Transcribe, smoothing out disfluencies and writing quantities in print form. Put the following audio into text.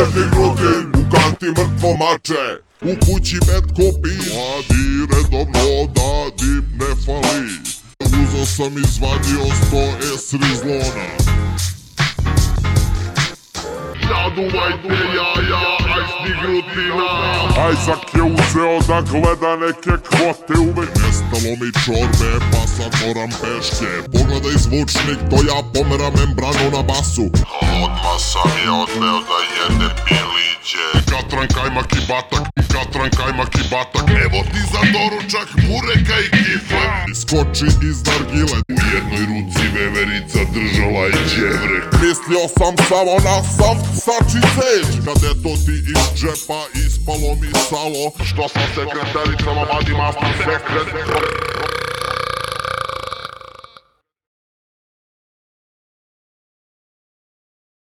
Dignuti u kanti mrtvo mače, u kući metko pis, mladi redovno da dim ne fali. Uzo sam izvadio 100 rizlona. Naduvajte jaja, aj stignuti na. Ajzak je uzeo da gleda neke kvote, uvek nestalo mi čorbe, pa sad moram peške. Pogledaj zvučnik, to ja pomeram membranu na basu. Odmah sam je odveo da jede piliće. Katran, kajmak i batak, katran, kajmak i batak. Evo ti za doručak bureka i kifle. Iskoči iz nargile, u jednoj ruci veverica držala i đevrek. Mislio sam samo na saft, sači ceđ. Kad eto ti iz džepa ispalo mi salo, što sa sekretaricama vadi masni sekret.